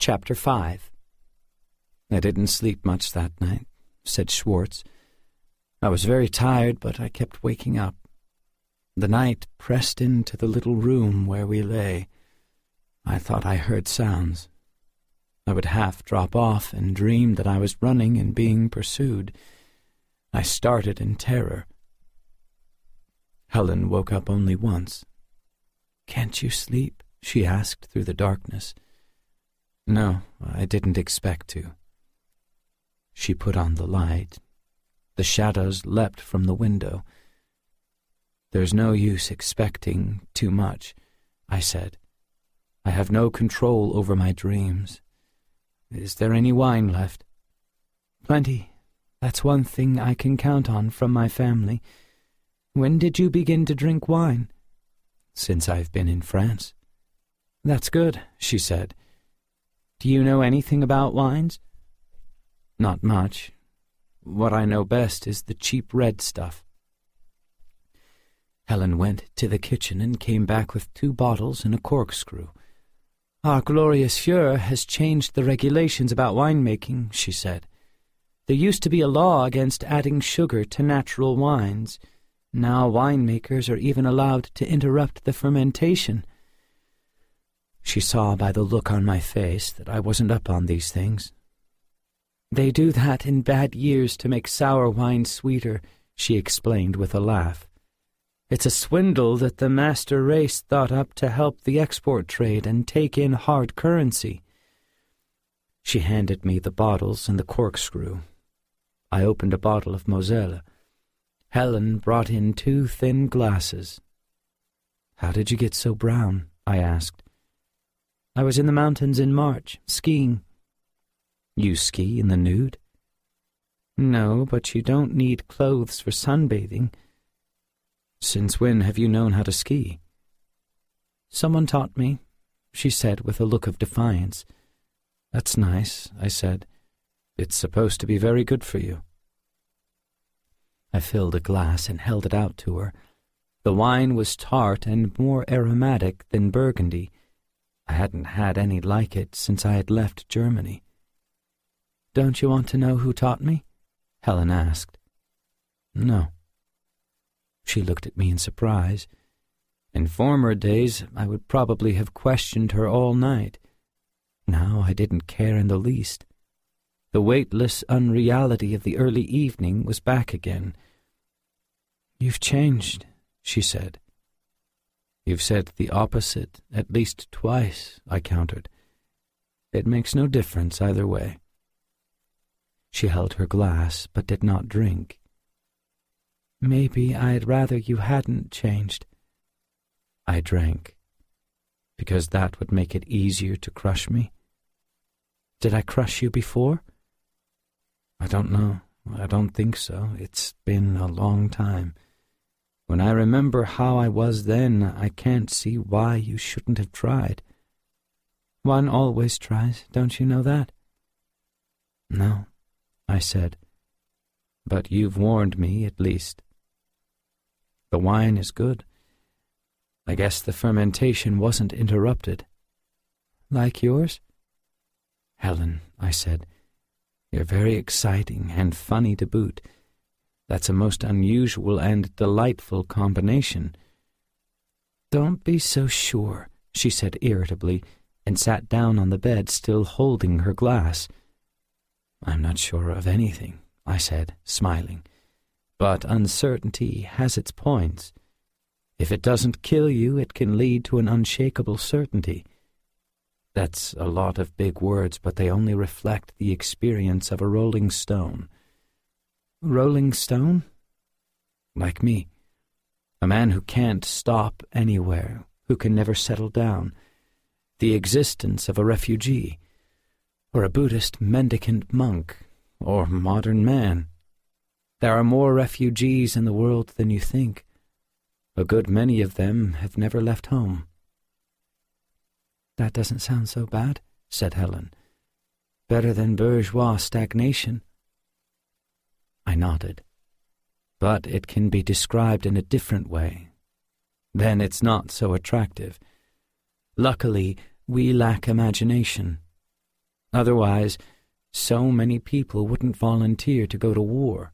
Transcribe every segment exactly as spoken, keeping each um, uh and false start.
Chapter five. "I didn't sleep much that night," said Schwartz. "I was very tired, but I kept waking up. The night pressed into the little room where we lay. I thought I heard sounds. I would half drop off and dream that I was running and being pursued. I started in terror." Helen woke up only once. "Can't you sleep?" she asked through the darkness. "No, I didn't expect to." She put on the light. The shadows leapt from the window. "There's no use expecting too much," I said. "I have no control over my dreams. Is there any wine left?" "Plenty. That's one thing I can count on from my family. When did you begin to drink wine?" "Since I've been in France." "That's good," she said. "Do you know anything about wines?" "Not much. What I know best is the cheap red stuff." Helen went to the kitchen and came back with two bottles and a corkscrew. "Our glorious Fuhrer has changed the regulations about winemaking," she said. "There used to be a law against adding sugar to natural wines. Now winemakers are even allowed to interrupt the fermentation." She saw by the look on my face that I wasn't up on these things. "They do that in bad years to make sour wine sweeter," she explained with a laugh. "It's a swindle that the master race thought up to help the export trade and take in hard currency." She handed me the bottles and the corkscrew. I opened a bottle of Moselle. Helen brought in two thin glasses. "How did you get so brown?" I asked. "I was in the mountains in March, skiing." "You ski in the nude?" "No, but you don't need clothes for sunbathing." "Since when have you known how to ski?" "Someone taught me," she said with a look of defiance. "That's nice," I said. "It's supposed to be very good for you." I filled a glass and held it out to her. The wine was tart and more aromatic than Burgundy. I hadn't had any like it since I had left Germany. "Don't you want to know who taught me?" Helen asked. "No." She looked at me in surprise. In former days, I would probably have questioned her all night. Now I didn't care in the least. The weightless unreality of the early evening was back again. "You've changed," she said. "You've said the opposite at least twice," I countered. "It makes no difference either way." She held her glass, but did not drink. "Maybe I'd rather you hadn't changed." I drank. "Because that would make it easier to crush me?" "Did I crush you before?" "I don't know. I don't think so. It's been a long time. When I remember how I was then, I can't see why you shouldn't have tried." "One always tries, don't you know that?" "No," I said. "But you've warned me, at least. The wine is good. I guess the fermentation wasn't interrupted." "Like yours?" "Helen," I said, "you're very exciting and funny to boot. That's a most unusual and delightful combination." "Don't be so sure," she said irritably, and sat down on the bed, still holding her glass. "I'm not sure of anything," I said, smiling. "But uncertainty has its points. If it doesn't kill you, it can lead to an unshakable certainty. That's a lot of big words, but they only reflect the experience of a rolling stone." "Rolling stone?" "Like me. A man who can't stop anywhere, who can never settle down. The existence of a refugee, or a Buddhist mendicant monk, or modern man. There are more refugees in the world than you think. A good many of them have never left home." "That doesn't sound so bad," said Helen. "Better than bourgeois stagnation." I nodded. "But it can be described in a different way. Then it's not so attractive. Luckily, we lack imagination. Otherwise, so many people wouldn't volunteer to go to war.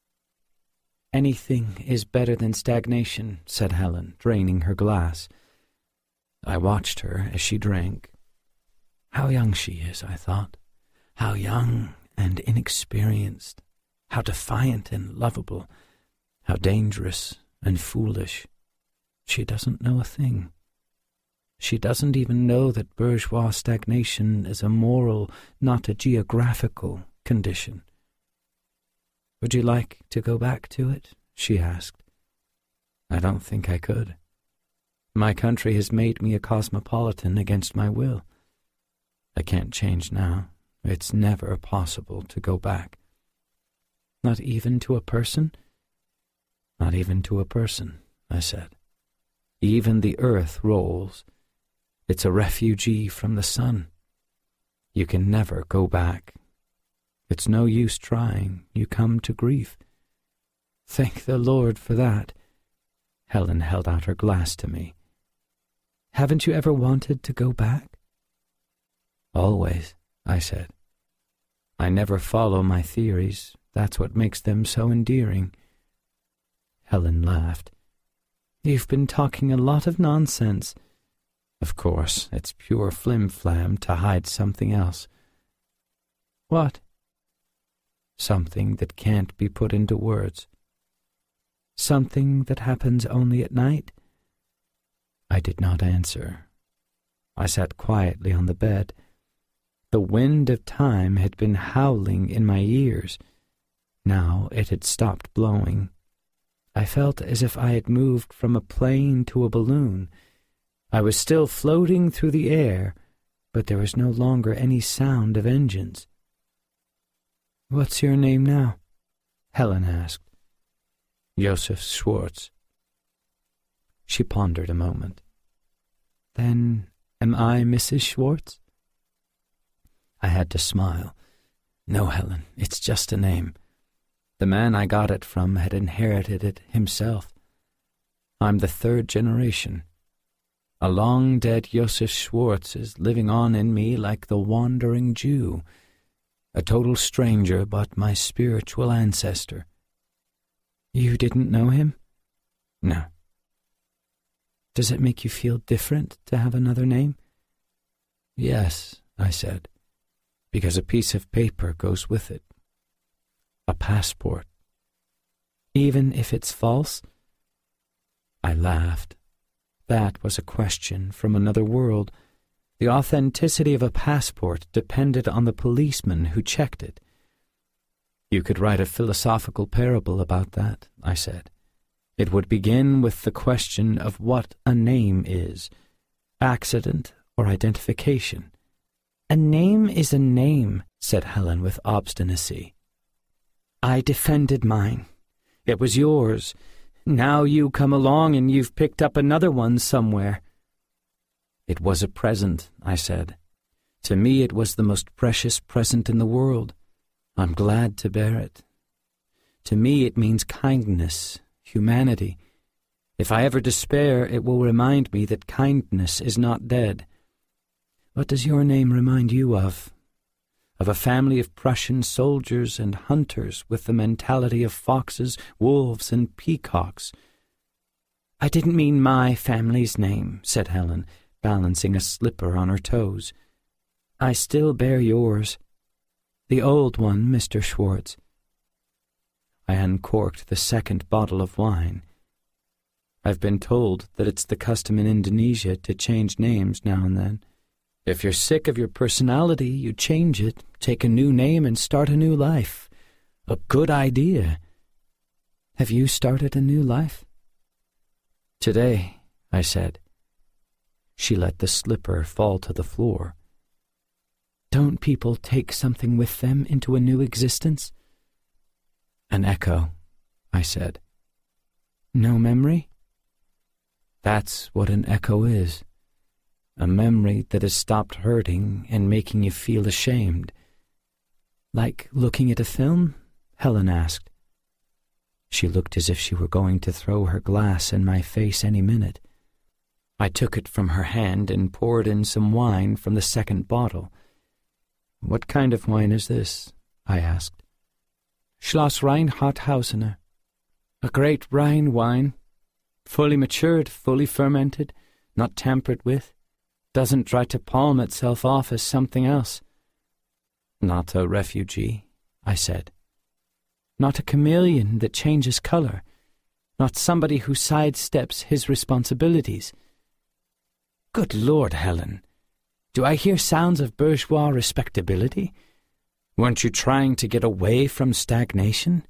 Anything is better than stagnation, said Helen, draining her glass. I watched her as she drank. How young she is, I thought. How young and inexperienced. How defiant and lovable. How dangerous and foolish. She doesn't know a thing. She doesn't even know that bourgeois stagnation is a moral, not a geographical, condition. Would you like to go back to it? She asked. I don't think I could. My country has made me a cosmopolitan against my will. I can't change now. It's never possible to go back. Not even to a person? Not even to a person, I said. Even the earth rolls. It's a refugee from the sun. You can never go back. It's no use trying. You come to grief. Thank the Lord for that. Helen held out her glass to me. Haven't you ever wanted to go back? Always, I said. I never follow my theories. That's what makes them so endearing. Helen laughed. You've been talking a lot of nonsense. Of course, it's pure flim-flam to hide something else. What? Something that can't be put into words. Something that happens only at night? I did not answer. I sat quietly on the bed. The wind of time had been howling in my ears. Now it had stopped blowing. I felt as if I had moved from a plane to a balloon. I was still floating through the air, but there was no longer any sound of engines. What's your name now? Helen asked. Joseph Schwartz. She pondered a moment. Then am I Missus Schwartz? I had to smile. No, Helen, it's just a name. The man I got it from had inherited it himself. I'm the third generation. A long-dead Joseph Schwartz is living on in me like the wandering Jew, a total stranger but my spiritual ancestor. You didn't know him? No. Does it make you feel different to have another name? Yes, I said, because a piece of paper goes with it. A passport. Even if it's false? I laughed. That was a question from another world. The authenticity of a passport depended on the policeman who checked it. You could write a philosophical parable about that, I said. It would begin with the question of what a name is, accident or identification. A name is a name, said Helen with obstinacy. I defended mine. It was yours. Now you come along and you've picked up another one somewhere. It was a present, I said. To me it was the most precious present in the world. I'm glad to bear it. To me it means kindness, humanity. If I ever despair, it will remind me that kindness is not dead. What does your name remind you of? Of a family of Prussian soldiers and hunters with the mentality of foxes, wolves, and peacocks. I didn't mean my family's name, said Helen, balancing a slipper on her toes. I still bear yours. The old one, Mister Schwartz. I uncorked the second bottle of wine. I've been told that it's the custom in Indonesia to change names now and then. If you're sick of your personality, you change it, take a new name, and start a new life. A good idea. Have you started a new life? Today, I said. She let the slipper fall to the floor. Don't people take something with them into a new existence? An echo, I said. No memory? That's what an echo is. A memory that has stopped hurting and making you feel ashamed. Like looking at a film? Helen asked. She looked as if she were going to throw her glass in my face any minute. I took it from her hand and poured in some wine from the second bottle. "What kind of wine is this?" I asked. "Schloss Reinhardthausener. A great Rhine wine. Fully matured, fully fermented, not tampered with. Doesn't try to palm itself off as something else." "Not a refugee," I said. "Not a chameleon that changes color. Not somebody who sidesteps his responsibilities." "Good Lord, Helen, do I hear sounds of bourgeois respectability? Weren't you trying to get away from stagnation?"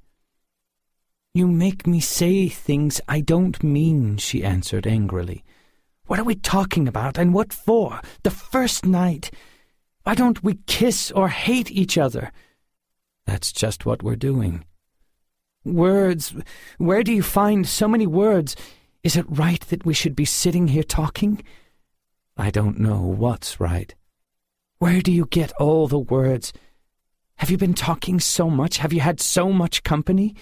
"You make me say things I don't mean," she answered angrily. "What are we talking about, and what for? The first night. Why don't we kiss or hate each other?" "That's just what we're doing." "Words. Where do you find so many words? Is it right that we should be sitting here talking?" "I don't know what's right." "Where do you get all the words? Have you been talking so much? Have you had so much company?"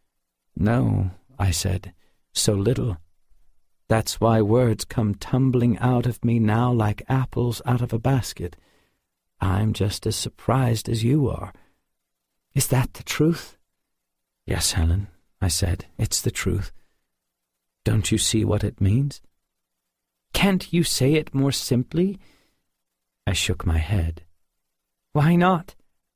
"No," I said, "so little. That's why words come tumbling out of me now like apples out of a basket. I'm just as surprised as you are." "Is that the truth?" "Yes, Helen," I said, "it's the truth. Don't you see what it means?" "Can't you say it more simply?" I shook my head. "Why not?"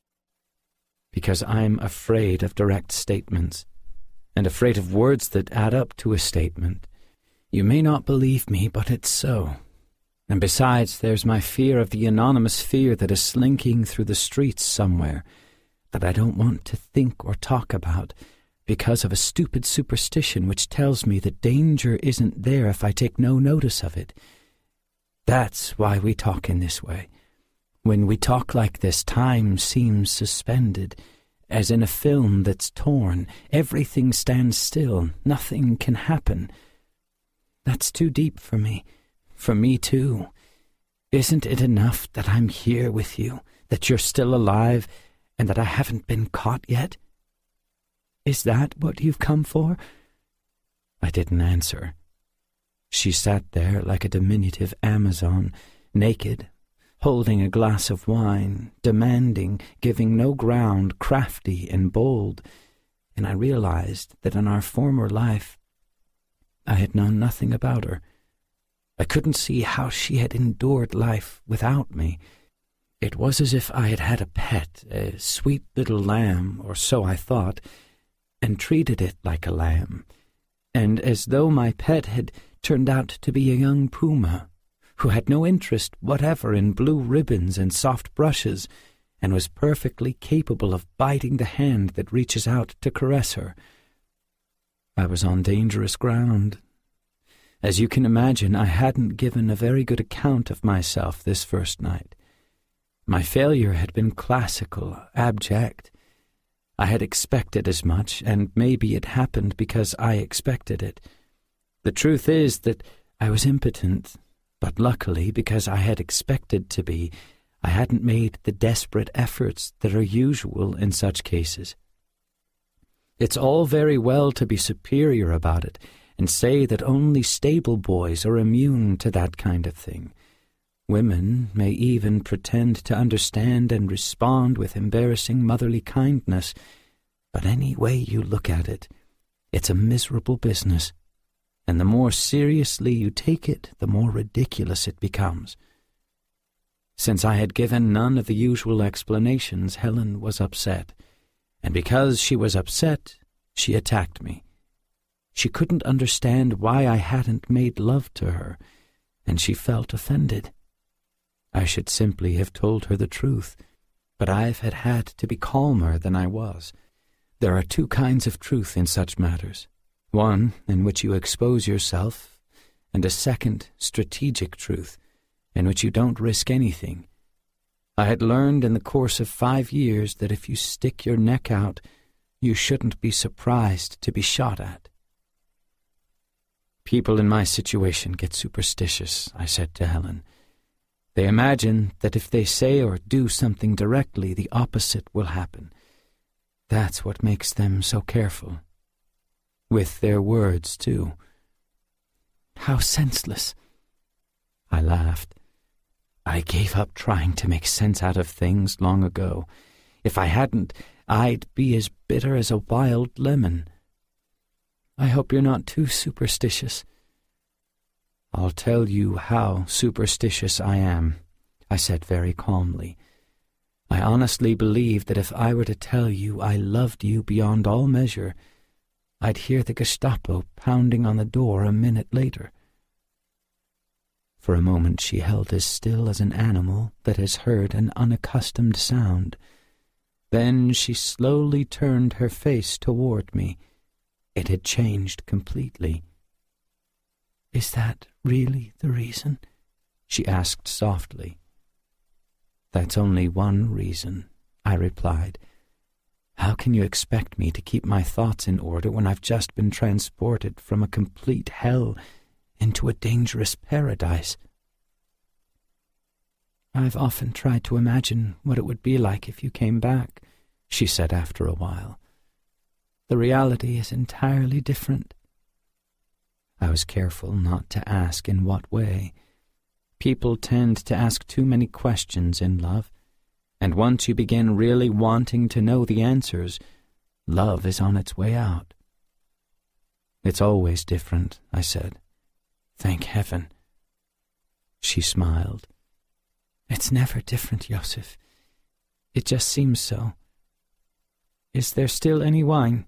"Because I'm afraid of direct statements, and afraid of words that add up to a statement. You may not believe me, but it's so. And besides, there's my fear of the anonymous fear that is slinking through the streets somewhere, that I don't want to think or talk about, because of a stupid superstition which tells me that danger isn't there if I take no notice of it. That's why we talk in this way. When we talk like this, time seems suspended, as in a film that's torn. Everything stands still. Nothing can happen. That's too deep for me. For me, too. Isn't it enough that I'm here with you, that you're still alive, and that I haven't been caught yet? Is that what you've come for?" I didn't answer. She sat there like a diminutive Amazon, naked, holding a glass of wine, demanding, giving no ground, crafty and bold, and I realized that in our former life I had known nothing about her. I couldn't see how she had endured life without me. It was as if I had had a pet, a sweet little lamb, or so I thought, and treated it like a lamb, and as though my pet had turned out to be a young puma, who had no interest whatever in blue ribbons and soft brushes, and was perfectly capable of biting the hand that reaches out to caress her. I was on dangerous ground. As you can imagine, I hadn't given a very good account of myself this first night. My failure had been classical, abject. I had expected as much, and maybe it happened because I expected it. The truth is that I was impotent, but luckily, because I had expected to be, I hadn't made the desperate efforts that are usual in such cases. It's all very well to be superior about it and say that only stable boys are immune to that kind of thing. Women may even pretend to understand and respond with embarrassing motherly kindness, but any way you look at it, it's a miserable business, and the more seriously you take it, the more ridiculous it becomes. Since I had given none of the usual explanations, Helen was upset, and because she was upset, she attacked me. She couldn't understand why I hadn't made love to her, and she felt offended. I should simply have told her the truth, but I've had had to be calmer than I was. There are two kinds of truth in such matters. One in which you expose yourself, and a second, strategic truth, in which you don't risk anything. I had learned in the course of five years that if you stick your neck out, you shouldn't be surprised to be shot at. People in my situation get superstitious, I said to Helen. They imagine that if they say or do something directly, the opposite will happen. That's what makes them so careful. With their words, too. How senseless. I laughed. I gave up trying to make sense out of things long ago. If I hadn't, I'd be as bitter as a wild lemon. I hope you're not too superstitious. I'll tell you how superstitious I am, I said very calmly. I honestly believe that if I were to tell you I loved you beyond all measure, I'd hear the Gestapo pounding on the door a minute later. For a moment she held as still as an animal that has heard an unaccustomed sound. Then she slowly turned her face toward me. It had changed completely. "Is that really the reason?" she asked softly. "That's only one reason," I replied. "How can you expect me to keep my thoughts in order when I've just been transported from a complete hell into a dangerous paradise?" "I've often tried to imagine what it would be like if you came back," she said after a while. "The reality is entirely different." I was careful not to ask in what way. People tend to ask too many questions in love, and once you begin really wanting to know the answers, love is on its way out. "It's always different," I said. "Thank heaven." She smiled. "It's never different, Joseph. It just seems so. Is there still any wine?"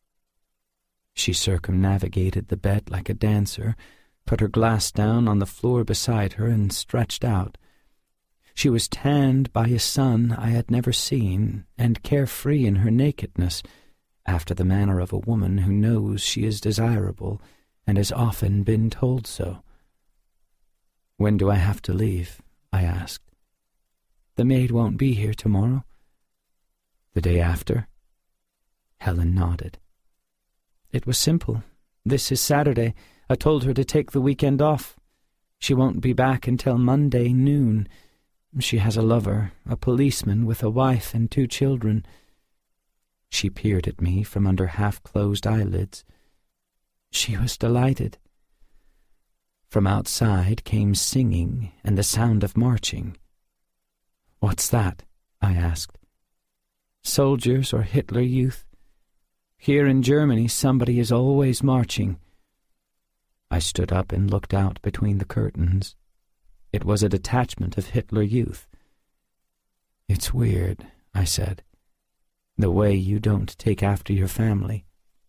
She circumnavigated the bed like a dancer, put her glass down on the floor beside her, and stretched out. She was tanned by a sun I had never seen, and carefree in her nakedness, after the manner of a woman who knows she is desirable and has often been told so. "When do I have to leave?" I asked. "The maid won't be here tomorrow." "The day after?" Helen nodded. "It was simple. This is Saturday. I told her to take the weekend off. She won't be back until Monday noon. She has a lover, a policeman with a wife and two children." She peered at me from under half-closed eyelids. She was delighted. From outside came singing and the sound of marching. "What's that?" I asked. "Soldiers or Hitler Youth. Here in Germany somebody is always marching." I stood up and looked out between the curtains. It was a detachment of Hitler Youth. "It's weird," I said, "the way you don't take after your family."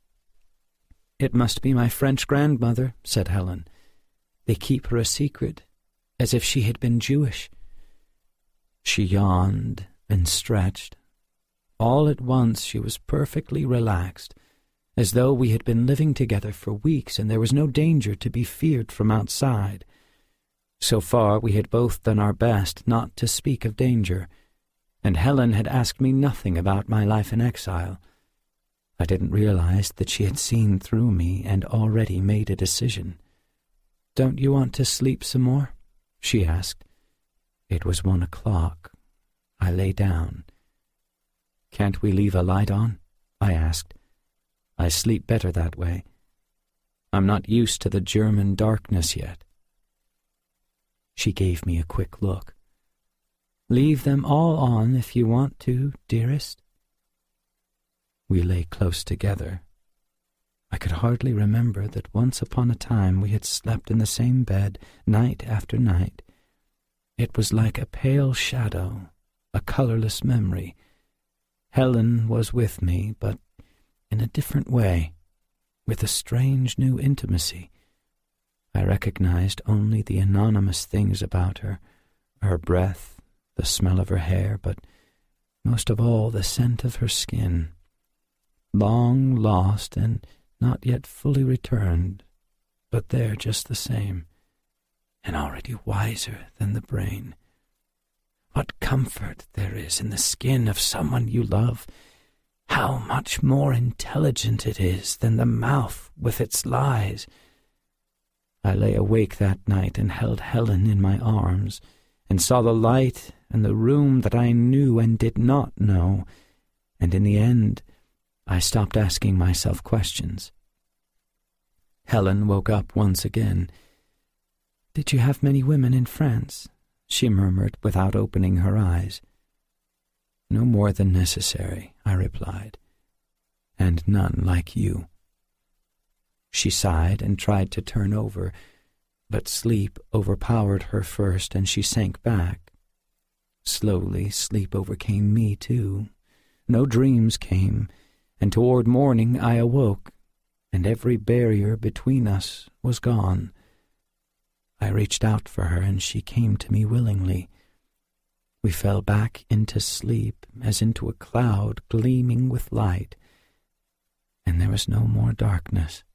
"It must be my French grandmother," said Helen. "They keep her a secret, as if she had been Jewish." She yawned and stretched. All at once she was perfectly relaxed, as though we had been living together for weeks and there was no danger to be feared from outside. So far we had both done our best not to speak of danger, and Helen had asked me nothing about my life in exile. I didn't realize that she had seen through me and already made a decision. "Don't you want to sleep some more?" she asked. It was one o'clock. I lay down. "Can't we leave a light on?" I asked. "I sleep better that way. I'm not used to the German darkness yet." She gave me a quick look. "Leave them all on if you want to, dearest." We lay close together. I could hardly remember that once upon a time we had slept in the same bed night after night. It was like a pale shadow, a colorless memory. Helen was with me, but in a different way, with a strange new intimacy. I recognized only the anonymous things about her, her breath, the smell of her hair, but most of all the scent of her skin. Long lost and not yet fully returned, but there just the same, and already wiser than the brain. What comfort there is in the skin of someone you love! How much more intelligent it is than the mouth with its lies! I lay awake that night and held Helen in my arms, and saw the light and the room that I knew and did not know, and in the end I stopped asking myself questions. Helen woke up once again. "Did you have many women in France?" she murmured without opening her eyes. "No more than necessary," I replied, "and none like you." She sighed and tried to turn over, but sleep overpowered her first, and she sank back. Slowly, sleep overcame me, too. No dreams came, and toward morning I awoke, and every barrier between us was gone. I reached out for her, and she came to me willingly. We fell back into sleep as into a cloud gleaming with light, and there was no more darkness.